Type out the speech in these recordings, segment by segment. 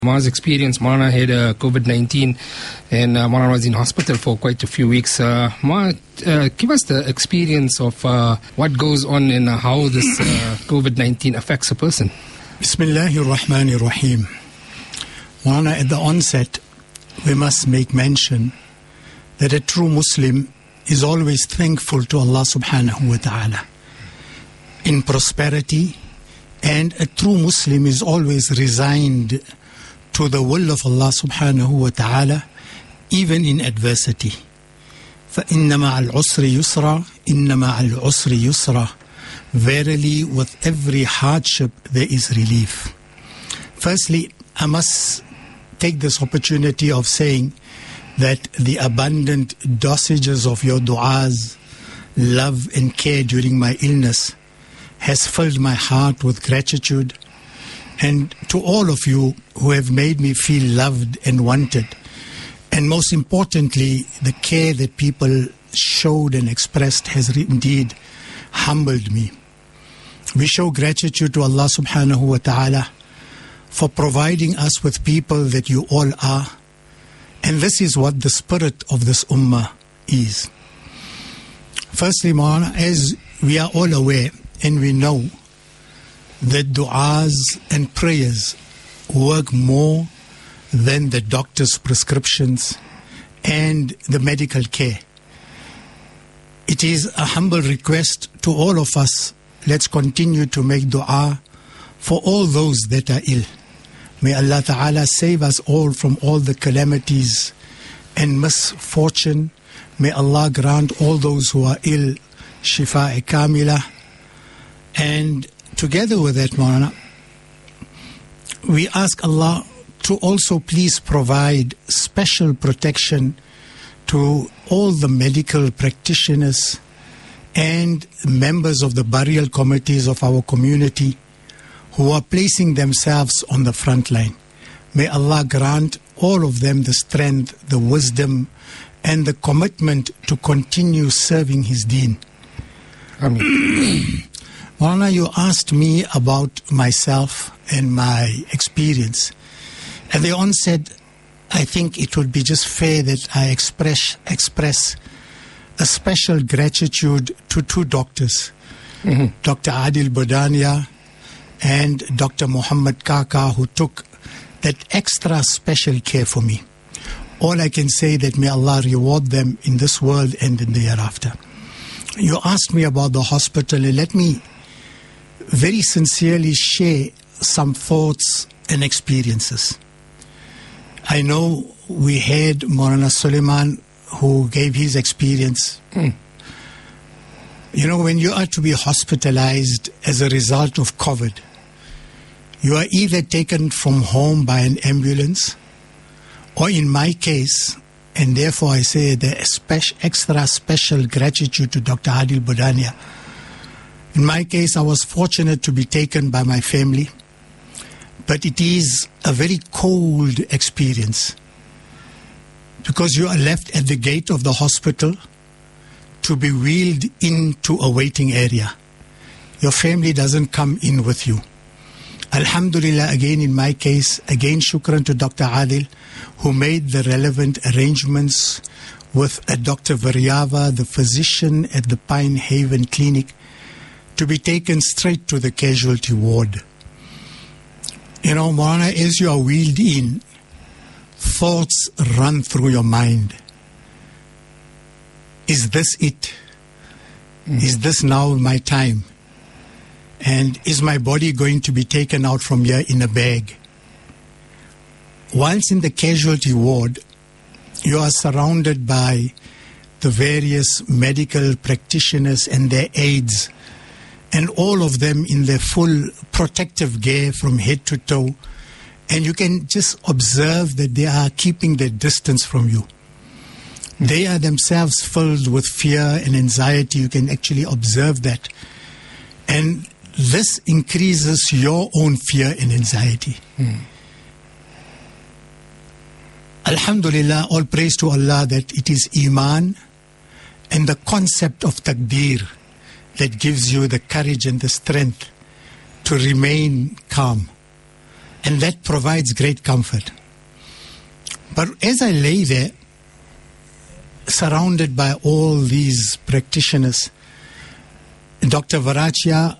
Ma's experience, Maulana had COVID-19 and Maulana was in hospital for quite a few weeks. Ma, give us the experience of what goes on and how this COVID-19 affects a person. Bismillahir Rahmanir Rahim. Maulana, at the onset, we must make mention that a true Muslim is always thankful to Allah subhanahu wa ta'ala in prosperity, and a true Muslim is always resigned to the will of Allah subhanahu wa ta'ala, even in adversity. فَإِنَّ مَعَ الْعُسْرِ يُسْرًا إِنَّ مَعَ الْعُسْرِ يُسْرًا. Verily, with every hardship there is relief. Firstly, I must take this opportunity of saying that the abundant dosages of your du'as, love and care during my illness has filled my heart with gratitude. And to all of you who have made me feel loved and wanted, and most importantly, the care that people showed and expressed has indeed humbled me. We show gratitude to Allah subhanahu wa ta'ala for providing us with people that you all are. And this is what the spirit of this ummah is. Firstly, Maulana, as we are all aware and we know that du'as and prayers work more than the doctor's prescriptions and the medical care. It is a humble request to all of us. Let's continue to make du'a for all those that are ill. May Allah Ta'ala save us all from all the calamities and misfortune. May Allah grant all those who are ill shifa'a kamila. And together with that, Maulana, we ask Allah to also please provide special protection to all the medical practitioners and members of the burial committees of our community who are placing themselves on the front line. May Allah grant all of them the strength, the wisdom, and the commitment to continue serving His deen. Ameen. Maulana, you asked me about myself and my experience. At the onset, I think it would be just fair that I express a special gratitude to two doctors, Dr. Adil Bodania and Dr. Muhammad Kaka, who took that extra special care for me. All I can say that may Allah reward them in this world and in the hereafter. You asked me about the hospital, and let me very sincerely share some thoughts and experiences. I know we had Maulana Suleiman who gave his experience. You know, when you are to be hospitalized as a result of COVID, you are either taken from home by an ambulance, or in my case, and therefore I say the extra special gratitude to Dr. Adil Bodania. In my case, I was fortunate to be taken by my family, but it is a very cold experience because you are left at the gate of the hospital to be wheeled into a waiting area. Your family doesn't come in with you. Alhamdulillah, again in my case, again shukran to Dr. Adil, who made the relevant arrangements with a Dr. Varyava, the physician at the Pine Haven Clinic, to be taken straight to the casualty ward. You know, Maulana, as you are wheeled in, thoughts run through your mind. Is this it? Is this now my time? And is my body going to be taken out from here in a bag? Once in the casualty ward, you are surrounded by the various medical practitioners and their aides, and all of them in their full protective gear from head to toe. And you can just observe that they are keeping their distance from you. They are themselves filled with fear and anxiety. You can actually observe that. And this increases your own fear and anxiety. Alhamdulillah, all praise to Allah that it is Iman and the concept of Taqdeer that gives you the courage and the strength to remain calm. And that provides great comfort. But as I lay there, surrounded by all these practitioners, Dr. Varyava,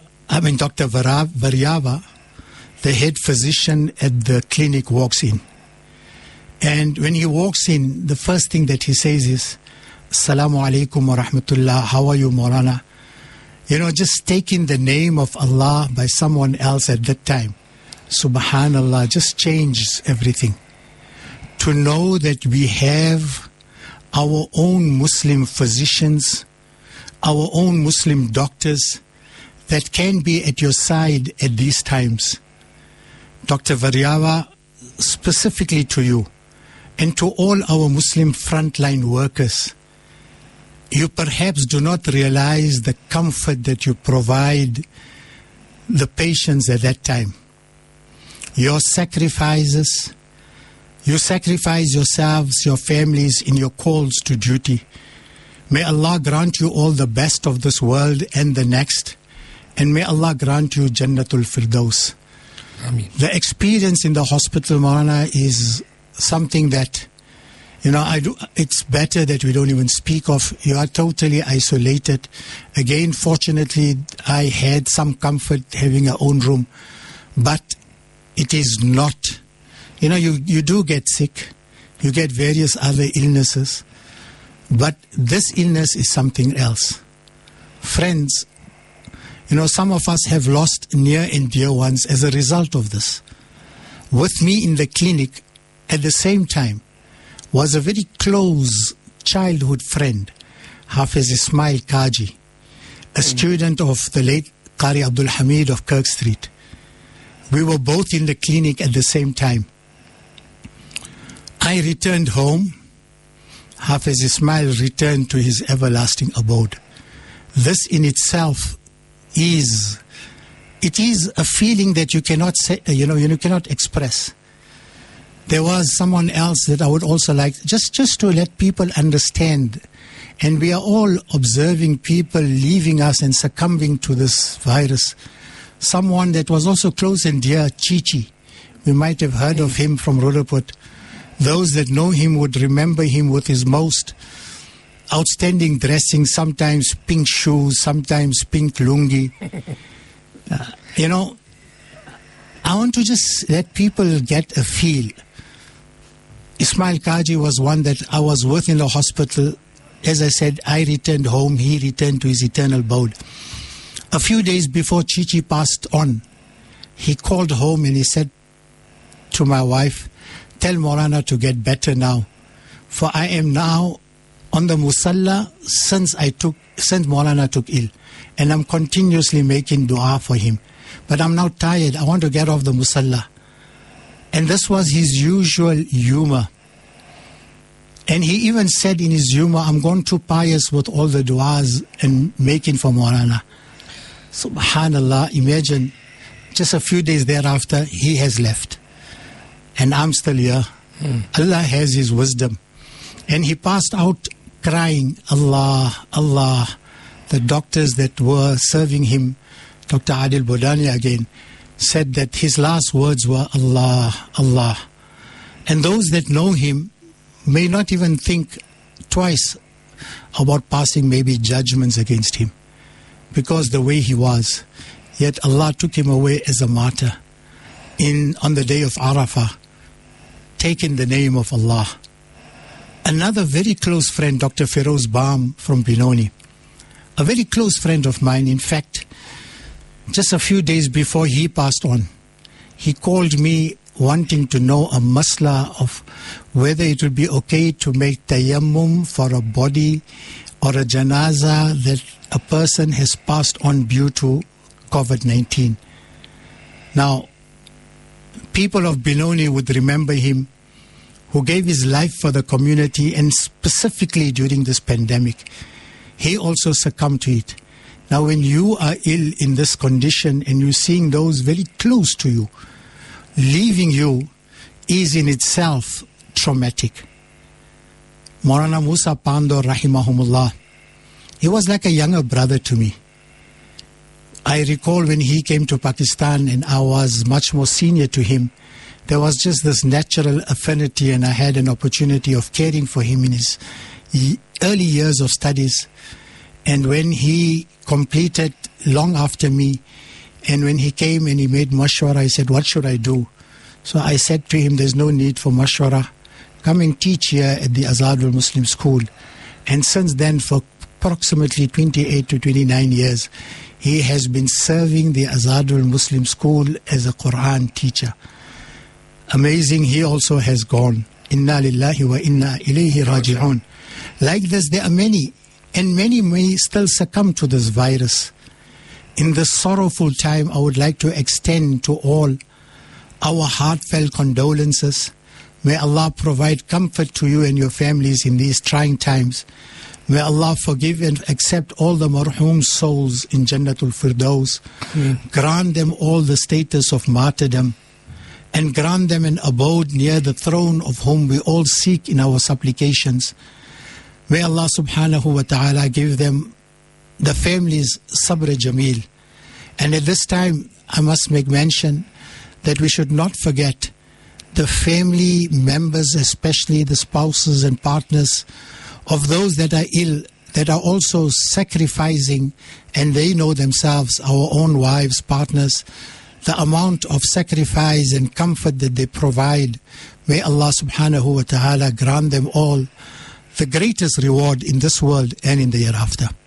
the head physician at the clinic, walks in. And when he walks in, the first thing that he says is, Assalamu alaikum wa rahmatullah, how are you, Maulana? Just taking the name of Allah by someone else at that time, subhanallah, just changes everything. To know that we have our own Muslim physicians, our own Muslim doctors that can be at your side at these times. Dr. Varyava, specifically to you and to all our Muslim frontline workers, you perhaps do not realize the comfort that you provide the patients at that time. Your sacrifices, you sacrifice yourselves, your families in your calls to duty. May Allah grant you all the best of this world and the next. And may Allah grant you Jannatul Firdaus. Ameen. The experience in the hospital, Maulana, is something that, it's better that we don't even speak of. You are totally isolated. Again, fortunately, I had some comfort having our own room. But it is not. You do get sick. You get various other illnesses. But this illness is something else. Friends, some of us have lost near and dear ones as a result of this. With me in the clinic at the same time was a very close childhood friend, Hafiz Ismail Kaji, a student of the late Qari Abdul Hamid of Kirk Street. We were both in the clinic at the same time. I returned home. Hafiz Ismail returned to his everlasting abode. This in itself is a feeling that you cannot say, you cannot express. There was someone else that I would also like, just to let people understand, and we are all observing people leaving us and succumbing to this virus. Someone that was also close and dear, Chichi. We might have heard of him from Roodepoort. Those that know him would remember him with his most outstanding dressing, sometimes pink shoes, sometimes pink lungi. I want to just let people get a feel. Ismail Kaji was one that I was with in the hospital. As I said, I returned home, he returned to his eternal abode. A few days before Chichi passed on, he called home and he said to my wife, tell Maulana to get better now, for I am now on the Musalla since Maulana took ill, and I'm continuously making dua for him. But I'm now tired, I want to get off the Musalla. And this was his usual humor. And he even said in his humor, I'm going too pious with all the duas and making for Maulana. Subhanallah, imagine, just a few days thereafter, he has left. And I'm still here. Allah has his wisdom. And he passed out crying, Allah, Allah. The doctors that were serving him, Dr. Adil Bodani again, said that his last words were Allah, Allah. And those that know him may not even think twice about passing maybe judgments against him, because the way he was. Yet Allah took him away as a martyr on the day of Arafah, taking the name of Allah. Another very close friend, Dr. Feroz Baum from Benoni, a very close friend of mine. In fact, just a few days before he passed on, he called me wanting to know a masla of whether it would be okay to make tayammum for a body or a janaza that a person has passed on due to COVID-19. Now, people of Benoni would remember him, who gave his life for the community, and specifically during this pandemic. He also succumbed to it. Now, when you are ill in this condition and you're seeing those very close to you leaving you, is in itself traumatic. Maulana Musa Pandor, rahimahumullah, he was like a younger brother to me. I recall when he came to Pakistan and I was much more senior to him, there was just this natural affinity, and I had an opportunity of caring for him in his early years of studies. And when he completed long after me, and when he came and he made mashwara, I said, what should I do? So I said to him, there's no need for mashwara. Come and teach here at the Azadul Muslim School. And since then, for approximately 28 to 29 years, he has been serving the Azadul Muslim School as a Quran teacher. Amazing, he also has gone. Inna lillahi wa inna ilayhi raji'un. Like this, there are many, and many may still succumb to this virus. In this sorrowful time, I would like to extend to all our heartfelt condolences. May Allah provide comfort to you and your families in these trying times. May Allah forgive and accept all the marhum souls in Jannatul Firdaus. Grant them all the status of martyrdom, and grant them an abode near the throne of whom we all seek in our supplications. May Allah subhanahu wa ta'ala give them, the families, sabr jameel. And at this time, I must make mention that we should not forget the family members, especially the spouses and partners of those that are ill, that are also sacrificing, and they know themselves, our own wives, partners, the amount of sacrifice and comfort that they provide. May Allah subhanahu wa ta'ala grant them all the greatest reward in this world and in the hereafter.